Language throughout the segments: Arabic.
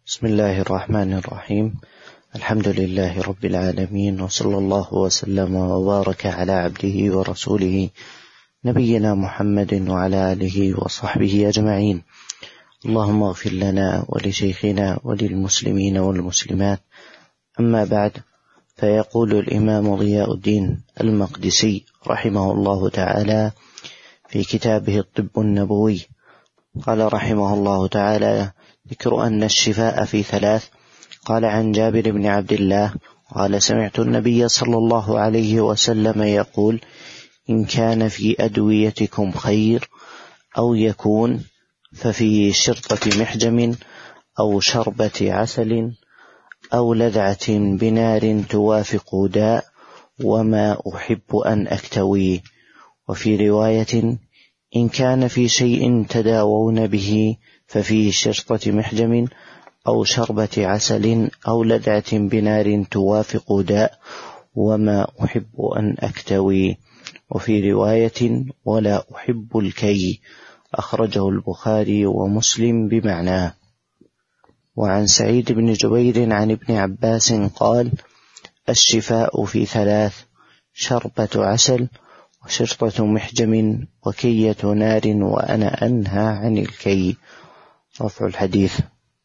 بسم الله الرحمن الرحيم. الحمد لله رب العالمين، وصلى الله وسلم وبارك على عبده ورسوله نبينا محمد وعلى آله وصحبه أجمعين. اللهم اغفر لنا ولشيخنا وللمسلمين والمسلمات. أما بعد، فيقول الإمام ضياء الدين المقدسي رحمه الله تعالى في كتابه الطب النبوي، قال رحمه الله تعالى: ذكر أن الشفاء في ثلاث. قال عن جابر بن عبد الله قال: سمعت النبي صلى الله عليه وسلم يقول: إن كان في أدويتكم خير أو يكون، ففي شرطة محجم أو شربة عسل أو لذعة بنار توافق داء، وما أحب أن أكتوي. وفي رواية: إن كان في شيء تداوون به، ففي شرطة محجم أو شربة عسل أو لذعة بنار توافق داء، وما أحب أن أكتوي. وفي رواية: ولا أحب الكي. أخرجه البخاري ومسلم بمعناه. وعن سعيد بن جبير عن ابن عباس قال: الشفاء في ثلاث: شربة عسل، وشرطة محجم، وكية نار، وأنا أنهى عن الكي. رفع الحديث.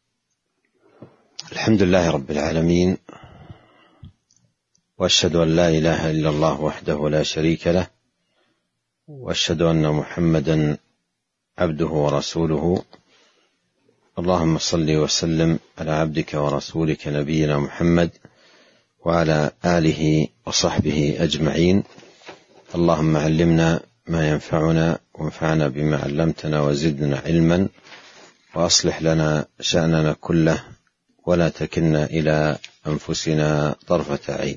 الحمد لله رب العالمين، وأشهد أن لا إله إلا الله وحده لا شريك له، وأشهد أن محمدا عبده ورسوله. اللهم صل وسلم على عبدك ورسولك نبينا محمد وعلى آله وصحبه أجمعين. اللهم علمنا ما ينفعنا، وانفعنا بما علمتنا، وزدنا علما، وأصلح لنا شأننا كله، ولا تكلنا إلى أنفسنا طرفة عين.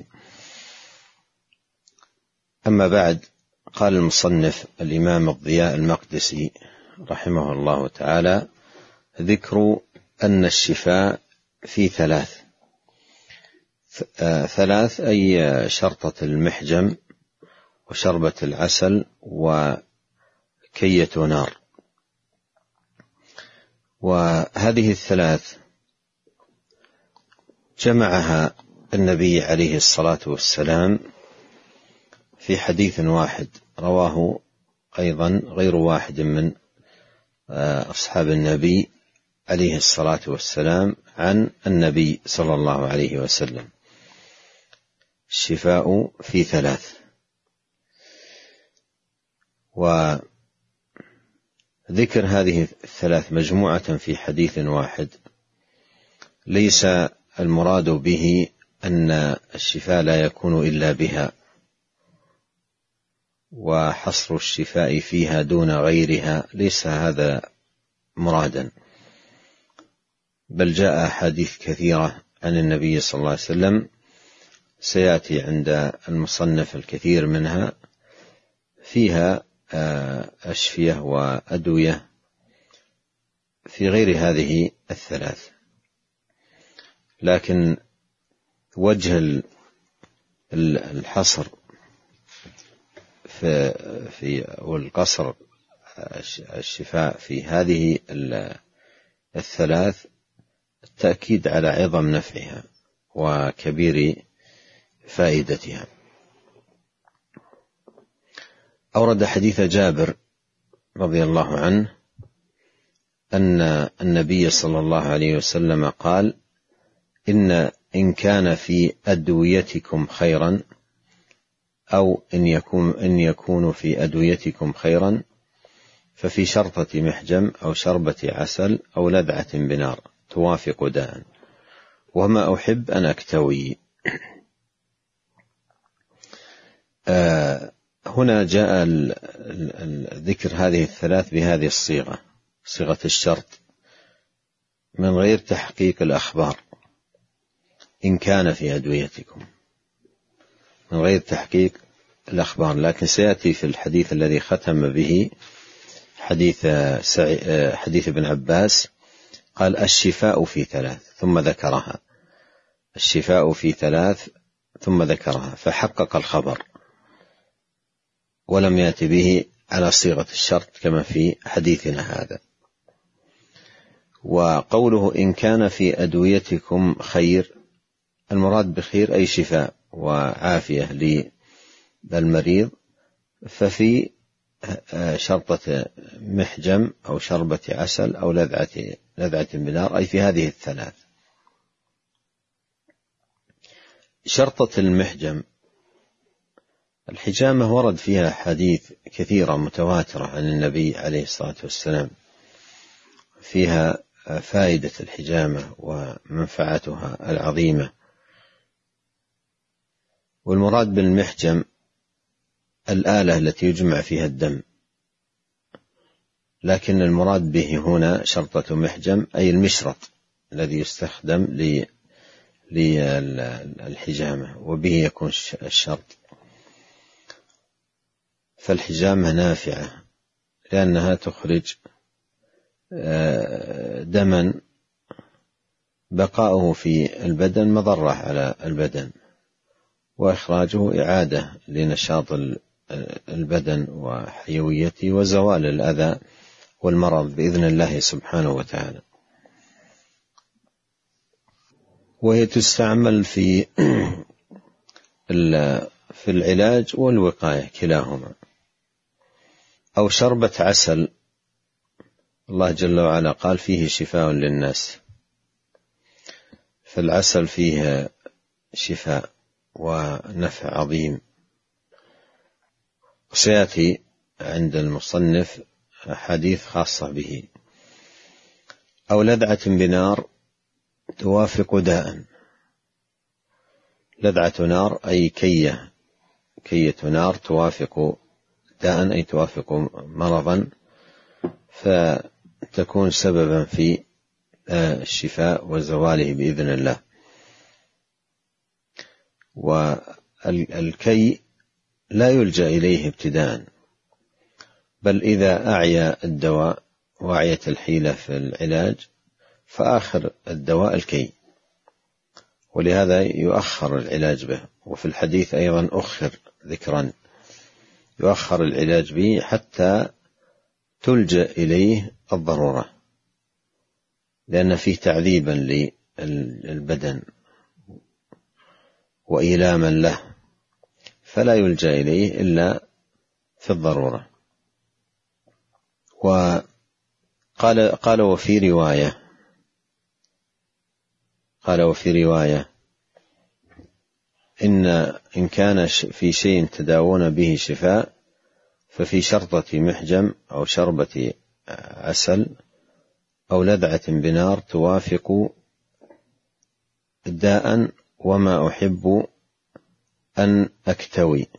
أما بعد، قال المصنف الإمام الضياء المقدسي رحمه الله تعالى: ذكر أن الشفاء في ثلاث. ثلاث أي شرطة المحجم، وشربة العسل، وكية نار. وهذه الثلاث جمعها النبي عليه الصلاة والسلام في حديث واحد، رواه أيضا غير واحد من أصحاب النبي عليه الصلاة والسلام عن النبي صلى الله عليه وسلم: الشفاء في ثلاث. وذكر هذه الثلاث مجموعة في حديث واحد ليس المراد به أن الشفاء لا يكون إلا بها، وحصر الشفاء فيها دون غيرها، ليس هذا مرادا، بل جاء أحاديث كثيرة عن النبي صلى الله عليه وسلم سيأتي عند المصنف الكثير منها فيها أشفية وأدوية في غير هذه الثلاث. لكن وجه الحصر والقصر الشفاء في هذه الثلاث التأكيد على عظم نفعها وكبير فائدتها. أورد حديث جابر رضي الله عنه أن النبي صلى الله عليه وسلم قال: إن كان في أدويتكم خيرا، أو إن يكون في أدويتكم خيرا، ففي شرطة محجم أو شربة عسل أو لذعة بنار توافق داء، وما أحب أن أكتوي. هنا جاء ذكر هذه الثلاث بهذه الصيغة، صيغة الشرط، من غير تحقيق الأخبار. إن كان في أدويتكم، من غير تحقيق الأخبار. لكن سيأتي في الحديث الذي ختم به حديث ابن عباس، قال: الشفاء في ثلاث، ثم ذكرها. الشفاء في ثلاث ثم ذكرها، فحقق الخبر، ولم يأتي به على صيغة الشرط كما في حديثنا هذا. وقوله إن كان في أدويتكم خير، المراد بخير أي شفاء وعافية للمريض، ففي شرطة محجم أو شربة عسل أو لذعة بنار، أي في هذه الثلاث. شرطة المحجم، الحجامة ورد فيها حديث كثيرة متواترة عن النبي عليه الصلاة والسلام فيها فائدة الحجامة ومنفعتها العظيمة. والمراد بالمحجم الآلة التي يجمع فيها الدم، لكن المراد به هنا شرطة محجم أي المشرط الذي يستخدم للحجامة، وبه يكون الشرط. فالحجامة نافعة لأنها تخرج دما بقاؤه في البدن مضرة على البدن، وإخراجه إعادة لنشاط البدن وحيويته وزوال الأذى والمرض بإذن الله سبحانه وتعالى. وهي تستعمل في العلاج والوقاية كلاهما. أو شربة عسل، الله جل وعلا قال فيه شفاء للناس، فالعسل فيه شفاء ونفع عظيم. وسيأتي عند المصنف حديث خاصة به. أو لذعة بنار توافق داء، لذعة نار أي كية نار توافق داء أي توافق مرضا، فتكون سببا في الشفاء وزواله بإذن الله. والكي لا يلجأ إليه ابتداء، بل إذا أعيا الدواء وأعيت الحيلة في العلاج فآخر الدواء الكي، ولهذا يؤخر العلاج به. وفي الحديث أيضا أخر ذكرا، يؤخر العلاج به حتى تلجأ إليه الضرورة، لأن فيه تعذيبا للبدن وإيلاما له، فلا يلجأ إليه إلا في الضرورة. وقال وفي رواية إن كان في شيء تداوون به شفاء ففي شرطة محجم أو شربة عسل أو لذعة بنار توافق داء وما أحب أن أكتوي.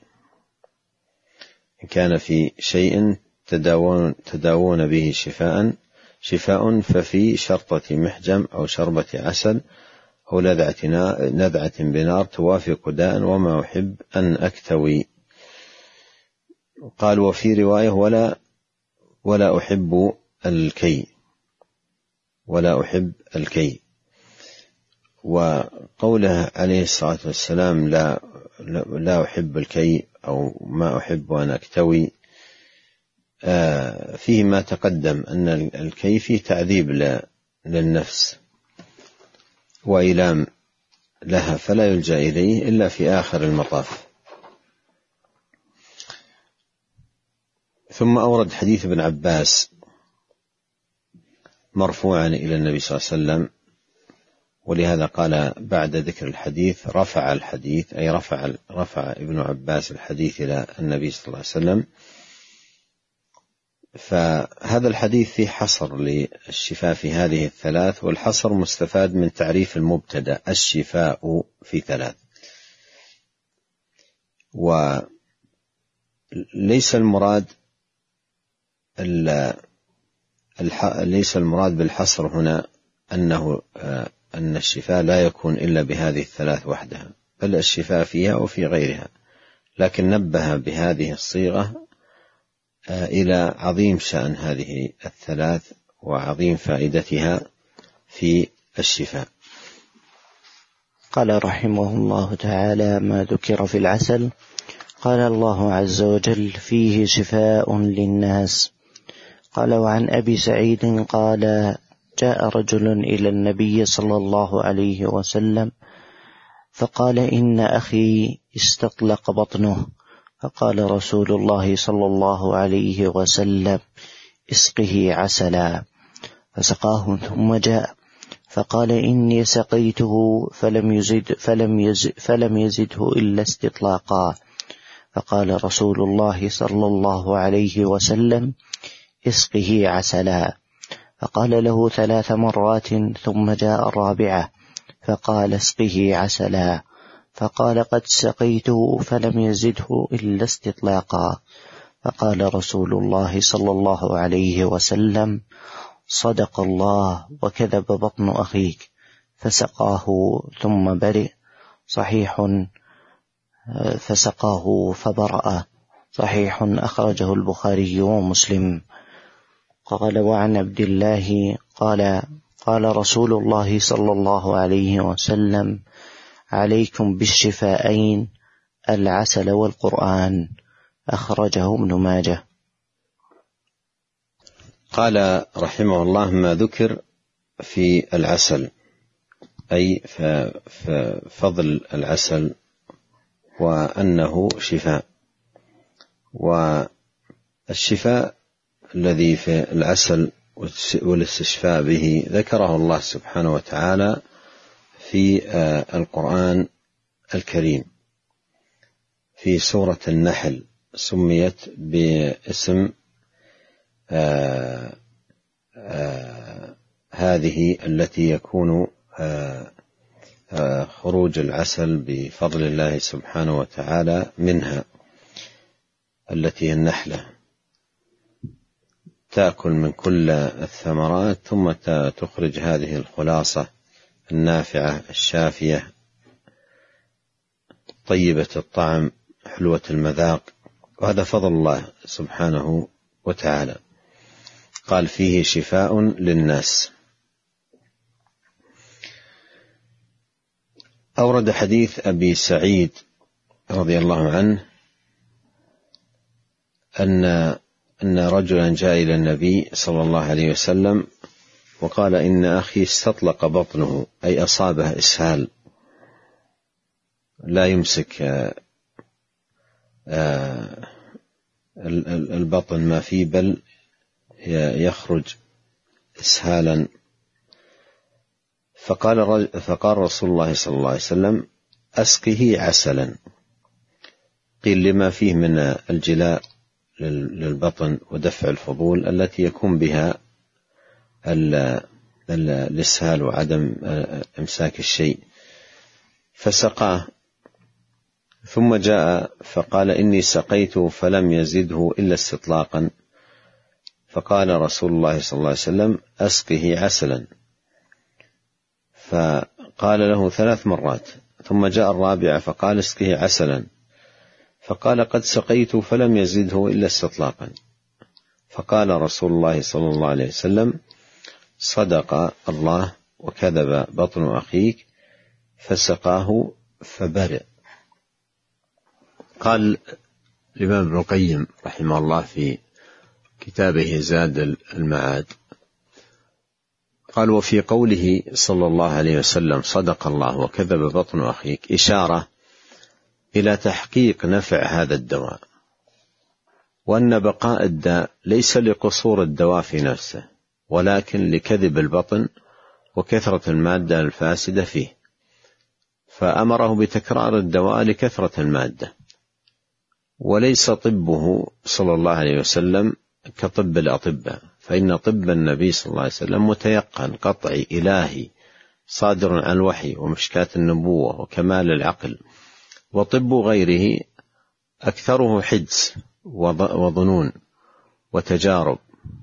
إن كان في شيء تداوون به شفاء ففي شرطة محجم أو شربة عسل أو لذعة بنار توافق داء وما أحب أن أكتوي. قال وفي رواية ولا أحب الكي. وقوله عليه الصلاة والسلام لا أحب الكي أو ما أحب أن أكتوي، فيه ما تقدم أن الكي فيه تعذيب للنفس وإيلام لها، فلا يلجأ إليه إلا في آخر المطاف. ثم أورد حديث ابن عباس مرفوعا إلى النبي صلى الله عليه وسلم، ولهذا قال بعد ذكر الحديث رفع الحديث، أي رفع ابن عباس الحديث إلى النبي صلى الله عليه وسلم. فهذا الحديث فيه حصر للشفاء في هذه الثلاث، والحصر مستفاد من تعريف المبتدأ الشفاء في ثلاث. وليس المراد بالحصر هنا أن الشفاء لا يكون إلا بهذه الثلاث وحدها، بل الشفاء فيها وفي غيرها، لكن نبه بهذه الصيغة إلى عظيم شأن هذه الثلاث وعظيم فائدتها في الشفاء. قال رحمه الله تعالى: ما ذكر في العسل، قال الله عز وجل: فيه شفاء للناس. قال: وعن أبي سعيد قال: جاء رجل إلى النبي صلى الله عليه وسلم فقال: إن أخي استطلق بطنه. فقال رسول الله صلى الله عليه وسلم: اسقه عسلا. فسقاه ثم جاء فقال: إني سقيته فلم يزده إلا استطلاقا. فقال رسول الله صلى الله عليه وسلم: اسقه عسلا. فقال له 3 مرات ثم جاء الرابعة فقال: اسقه عسلا. فقال: قد سقيته فلم يزده إلا استطلاقا. فقال رسول الله صلى الله عليه وسلم: صدق الله وكذب بطن أخيك. فسقاه ثم برئ. صحيح. فسقاه فبرأ. صحيح. أخرجه البخاري ومسلم. قال: وعن عبد الله قال رسول الله صلى الله عليه وسلم: عليكم بالشفاءين العسل والقرآن. أخرجه ابن ماجه. قال رحمه الله: ما ذكر في العسل، أي فضل العسل وأنه شفاء. والشفاء الذي في العسل والاستشفاء به ذكره الله سبحانه وتعالى في القرآن الكريم في سورة النحل، سميت باسم هذه التي يكون خروج العسل بفضل الله سبحانه وتعالى منها، التي هي النحلة، تأكل من كل الثمرات ثم تخرج هذه الخلاصة النافعة الشافية طيبة الطعم حلوة المذاق. وهذا فضل الله سبحانه وتعالى. قال: فيه شفاء للناس. أورد حديث أبي سعيد رضي الله عنه أن رجلا جاء إلى النبي صلى الله عليه وسلم وقال: إن أخي استطلق بطنه، أي أصابه إسهال لا يمسك البطن ما فيه، بل يخرج إسهالا. فقال رسول الله صلى الله عليه وسلم: أسقه عسلا. قيل: لما فيه من الجلاء للبطن ودفع الفضول التي يكون بها الإسهال وعدم إمساك الشيء. فسقاه ثم جاء فقال: إني سقيته فلم يزده إلا استطلاقا. فقال رسول الله صلى الله عليه وسلم: أسقه عسلا. فقال له 3 مرات ثم جاء الرابعة فقال: اسقه عسلا. فقال: قد سقيت فلم يزده إلا استطلاقا. فقال رسول الله صلى الله عليه وسلم: صدق الله وكذب بطن أخيك. فسقاه فبرئ. قال الإمام ابن القيم رحمه الله في كتابه زاد المعاد، قال: وفي قوله صلى الله عليه وسلم: صدق الله وكذب بطن أخيك، إشارة إلى تحقيق نفع هذا الدواء، وأن بقاء الداء ليس لقصور الدواء في نفسه، ولكن لكذب البطن وكثرة المادة الفاسدة فيه، فأمره بتكرار الدواء لكثرة المادة. وليس طبه صلى الله عليه وسلم كطب الأطباء، فإن طب النبي صلى الله عليه وسلم متيقن قطعي إلهي صادر عن الوحي ومشكاة النبوة وكمال العقل. وطب غيره أكثره حدس وظنون وتجارب.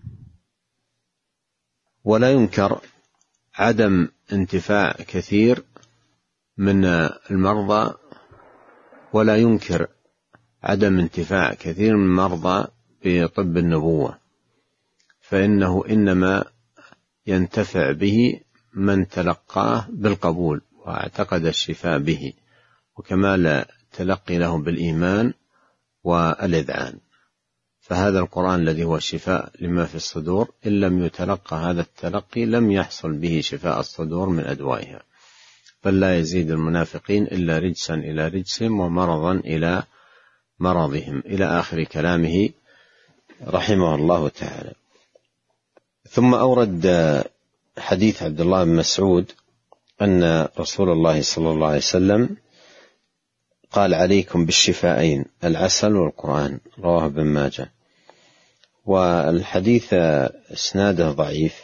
ولا ينكر عدم انتفاع كثير من المرضى، ولا ينكر عدم انتفاع كثير من المرضى بطب النبوة، فإنه إنما ينتفع به من تلقاه بالقبول واعتقد الشفاء به وكمال تلقي له بالإيمان والإذعان. فهذا القرآن الذي هو شفاء لما في الصدور إن لم يتلقى هذا التلقي لم يحصل به شفاء الصدور من أدوائها، بل لا يزيد المنافقين إلا رجسا إلى رجسهم ومرضا إلى مرضهم، إلى آخر كلامه رحمه الله تعالى. ثم أورد حديث عبد الله بن مسعود أن رسول الله صلى الله عليه وسلم قال: عليكم بالشفاءين العسل والقرآن، رواه ابن ماجه. والحديث إسناده ضعيف،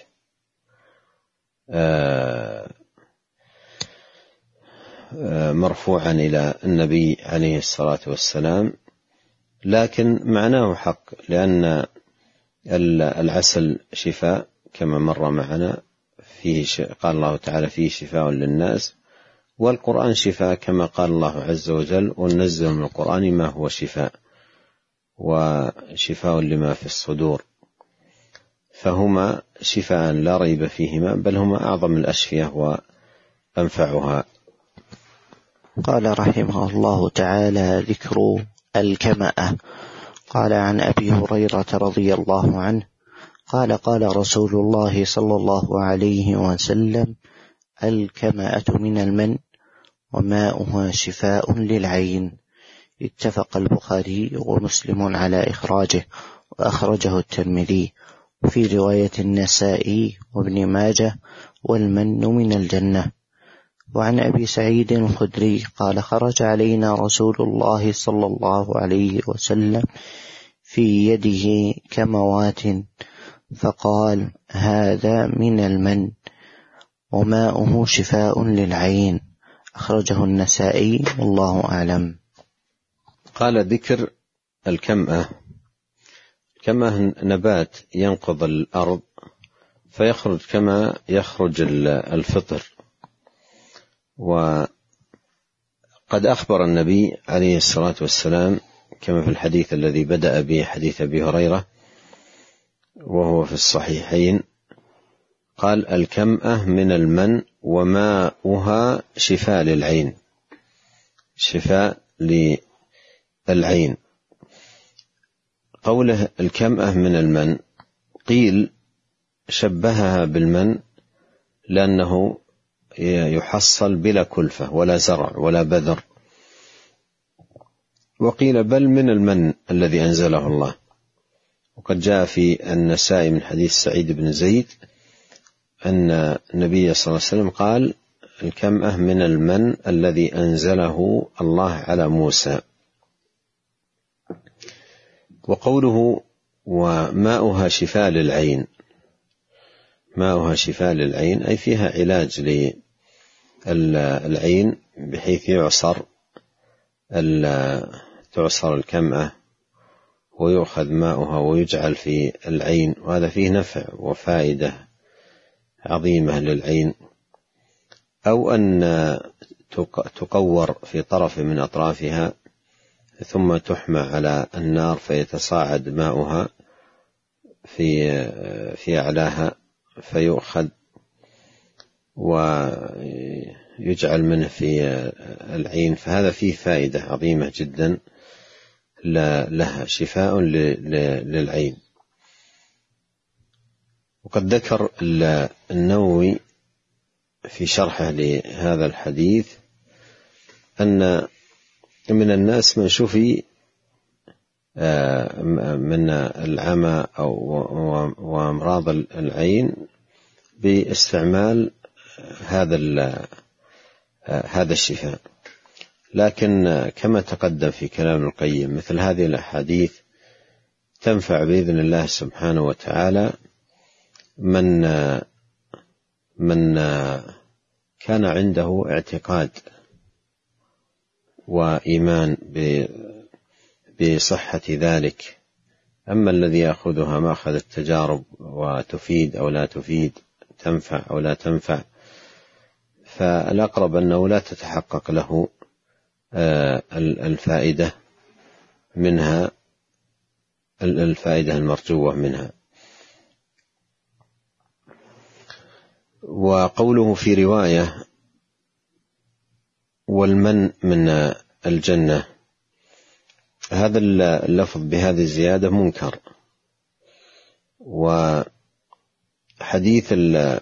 مرفوعا إلى النبي عليه الصلاة والسلام، لكن معناه حق، لأن العسل شفاء كما مر معنا، فيه قال الله تعالى: فيه شفاء للناس، والقرآن شفاء كما قال الله عز وجل: وننزل من القرآن ما هو شفاء وشفاء لما في الصدور، فهما شفاء لا ريب فيهما، بل هما أعظم الأشفية وأنفعها. قال رحمه الله تعالى: ذكر الكمأة. قال عن أبي هريرة رضي الله عنه قال: قال رسول الله صلى الله عليه وسلم: الكمأة من المن وماؤها شفاء للعين. اتفق البخاري ومسلم على إخراجه، وأخرجه الترمذي، وفي رواية النسائي وابن ماجه: والمن من الجنة. وعن أبي سعيد الخدري قال: خرج علينا رسول الله صلى الله عليه وسلم في يده كموات، فقال: هذا من المن وماؤه شفاء للعين. أخرجه النسائي، والله أعلم. قال: ذكر الكمأة. الكمأة نبات ينقض الأرض فيخرج كما يخرج الفطر، وقد أخبر النبي عليه الصلاة والسلام كما في الحديث الذي بدأ به، حديث أبي هريرة وهو في الصحيحين، قال: الكمأة من المن وماؤها شفاء للعين، شفاء للعين. قوله الكمأة من المن، قيل شبهها بالمن لأنه يحصل بلا كلفة ولا زرع ولا بذر، وقيل بل من المن الذي أنزله الله. وقد جاء في النسائي من حديث سعيد بن زيد أن النبي صلى الله عليه وسلم قال: الكمأة من المن الذي أنزله الله على موسى. وقوله وماؤها شفاء للعين، ماؤها شفاء للعين أي فيها علاج للعين، بحيث تعصر الكمأة ويؤخذ ماؤها ويجعل في العين، وهذا فيه نفع وفائدة عظيمة للعين. أو أن تقور في طرف من أطرافها ثم تحمى على النار فيتصاعد ماؤها في أعلاها، فيؤخذ ويجعل منه في العين، فهذا فيه فائدة عظيمة جدا لها، شفاء للعين. وقد ذكر النووي في شرحه لهذا الحديث أن من الناس من شفي من العمى وأمراض العين باستعمال هذا الشفاء، لكن كما تقدم في كلام القيم مثل هذه الأحاديث تنفع بإذن الله سبحانه وتعالى من كان عنده اعتقاد وإيمان بصحة ذلك. أما الذي يأخذها مأخذ التجارب وتفيد أو لا تفيد، تنفع أو لا تنفع، فالأقرب أنه لا تتحقق له الفائدة منها، الفائدة المرجوة منها. وقوله في رواية والمن من الجنة، هذا اللفظ بهذه الزيادة منكر. وحديث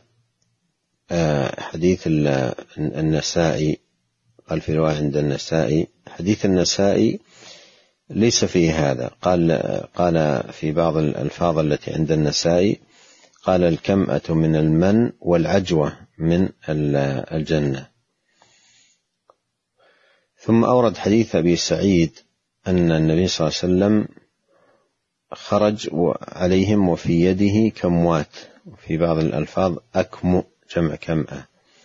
النسائي قال في رواية عند النسائي، حديث النسائي ليس فيه هذا. قال في بعض الألفاظ التي عند النسائي قال الكمأة من المن والعجوة من الجنة. ثم أورد حديث أبي سعيد أن النبي صلى الله عليه وسلم خرج عليهم وفي يده كموات، وفي بعض الألفاظ أكم جمع كمأة.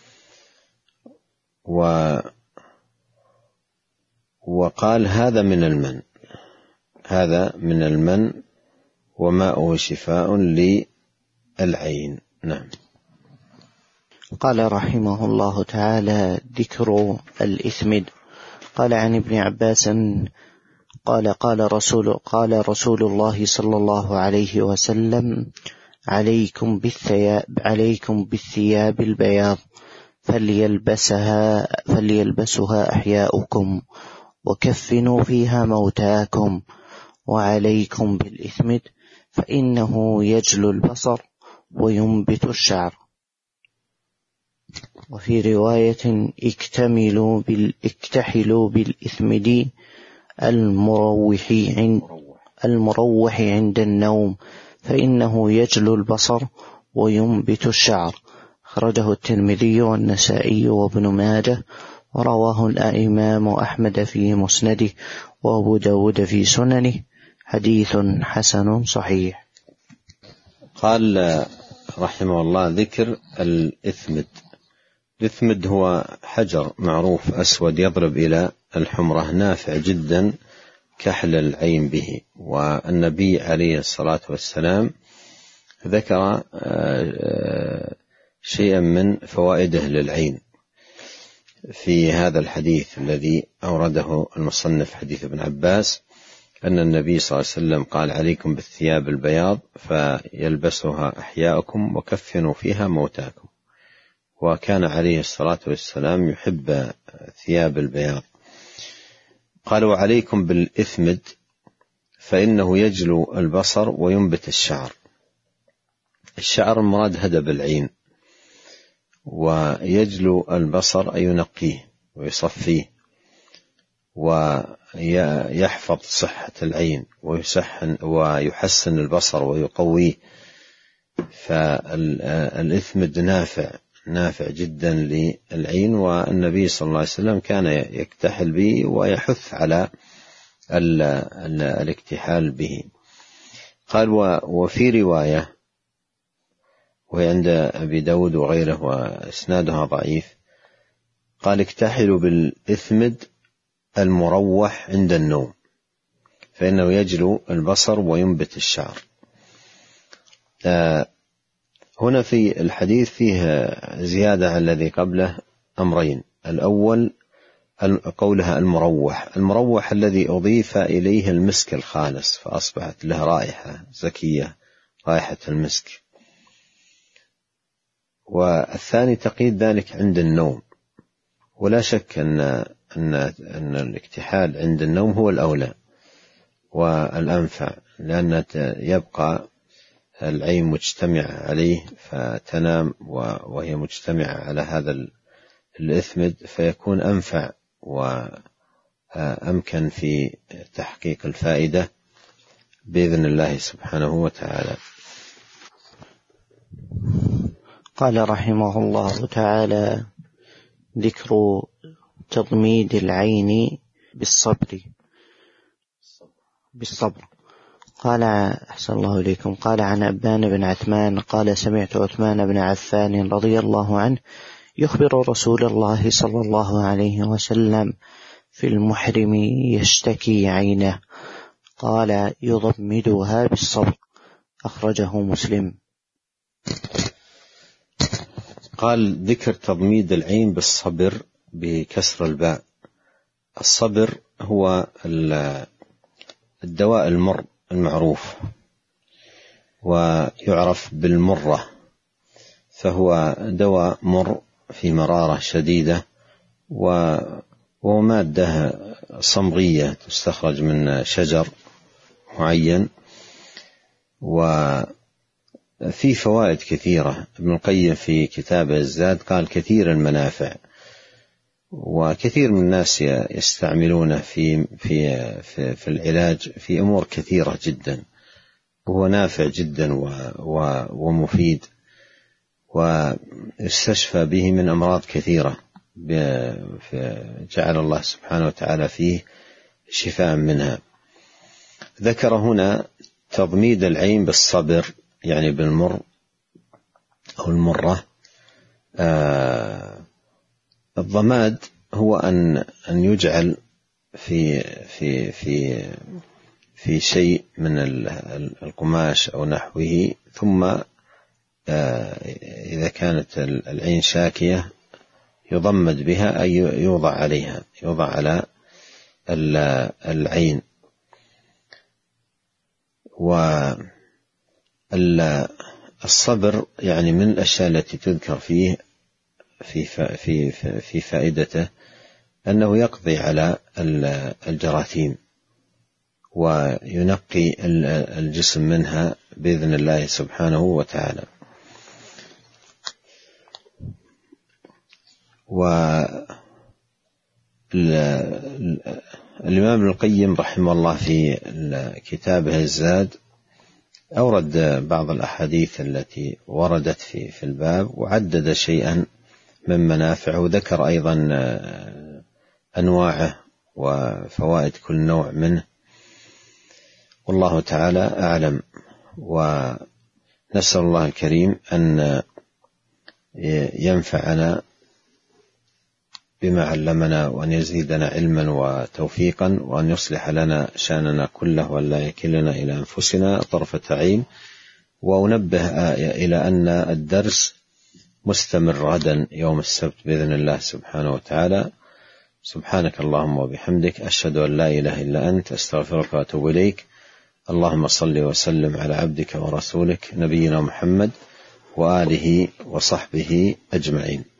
وقال هذا من المن، هذا من المن وماؤه شفاء للعين. نعم. قال رحمه الله تعالى: ذكر الإثمد. قال عن ابن عباس قال رسول الله صلى الله عليه وسلم: عليكم بالثياب البياض فليلبسها أحياؤكم، وكفنوا فيها موتاكم، وعليكم بالإثمد فإنه يجلو البصر وينبت الشعر. وفي رواية: اكتحلوا بالإثمد المروح عند النوم فإنه يجلو البصر وينبت الشعر. أخرجه الترمذي والنسائي وابن ماجه، ورواه الإمام أحمد في مسنده وأبو داود في سننه، حديث حسن صحيح. قال رحمه الله: ذكر الإثمد. الإثمد هو حجر معروف أسود يضرب إلى الحمرة، نافع جدا كحل العين به. والنبي عليه الصلاة والسلام ذكر شيئا من فوائده للعين في هذا الحديث الذي أورده المصنف، حديث ابن عباس، أن النبي صلى الله عليه وسلم قال: عليكم بالثياب البياض فيلبسها أحياؤكم وكفنوا فيها موتاكم. وكان عليه الصلاة والسلام يحب ثياب البياض. قالوا: عليكم بالإثمد فإنه يجلو البصر وينبت الشعر. الشعر المراد هدب العين، ويجلو البصر أي ينقيه ويصفيه ويحفظ صحة العين ويحسن البصر ويقويه. فالإثمد نافع جدا للعين، والنبي صلى الله عليه وسلم كان يكتحل به ويحث على الاكتحال به. قال: وفي رواية وهي عند أبي داود وغيره وإسنادها ضعيف، قال: اكتحلوا بالإثمد المروح عند النوم فإنه يجلو البصر وينبت الشعر. هنا في الحديث فيه زيادة على الذي قبله أمرين. الأول قولها المروح الذي أضيف إليه المسك الخالص فأصبحت له رائحة زكية، رائحة المسك. والثاني تقييد ذلك عند النوم، ولا شك أن الاكتحال عند النوم هو الأولى والأنفع، لأن يبقى العين مجتمع عليه فتنام وهي مجتمعة على هذا الإثمد، فيكون أنفع وأمكن في تحقيق الفائدة بإذن الله سبحانه وتعالى. قال رحمه الله تعالى: ذكر تضميد العين بالصبر. قال: أحسن الله إليكم. قال عن أبان بن عثمان قال: سمعت عثمان بن عفان رضي الله عنه يخبر رسول الله صلى الله عليه وسلم في المحرم يشتكي عينه، قال: يضمدها بالصبر. أخرجه مسلم. قال: ذكر تضميد العين بالصبر بكسر الباء. الصبر هو الدواء المر المعروف، ويعرف بالمرة، فهو دواء مر في مرارة شديدة وهو مادة صمغية تستخرج من شجر معين، وفي فوائد كثيرة. ابن القيم في كتابه الزاد قال كثير المنافع، وكثير من الناس يستعملونه في العلاج في أمور كثيرة جدا، وهو نافع جدا ومفيد، ويستشفى به من أمراض كثيرة جعل الله سبحانه وتعالى فيه شفاء منها. ذكر هنا تضميد العين بالصبر، يعني بالمر أو المرة. الضماد هو أن يجعل في شيء من القماش أو نحوه، ثم إذا كانت العين شاكية يضمد بها، أي يوضع عليها، يوضع على العين. والصبر يعني من الأشياء التي تذكر فيه في فائدته أنه يقضي على الجراثيم وينقي الجسم منها بإذن الله سبحانه وتعالى. والإمام ابن القيم رحمه الله في كتابه الزاد أورد بعض الأحاديث التي وردت في الباب، وعدد شيئا من منافعه، وذكر أيضا أنواعه وفوائد كل نوع منه، والله تعالى أعلم. ونسأل الله الكريم أن ينفعنا بما علمنا، وأن يزيدنا علما وتوفيقا، وأن يصلح لنا شأننا كله، وأن لا يكلنا إلى أنفسنا طرفة عين. وأنبه إلى أن الدرس مستمر غدا يوم السبت بإذن الله سبحانه وتعالى. سبحانك اللهم وبحمدك، أشهد أن لا إله إلا أنت، أستغفرك وأتوب إليك. اللهم صل وسلم على عبدك ورسولك نبينا محمد وآله وصحبه أجمعين.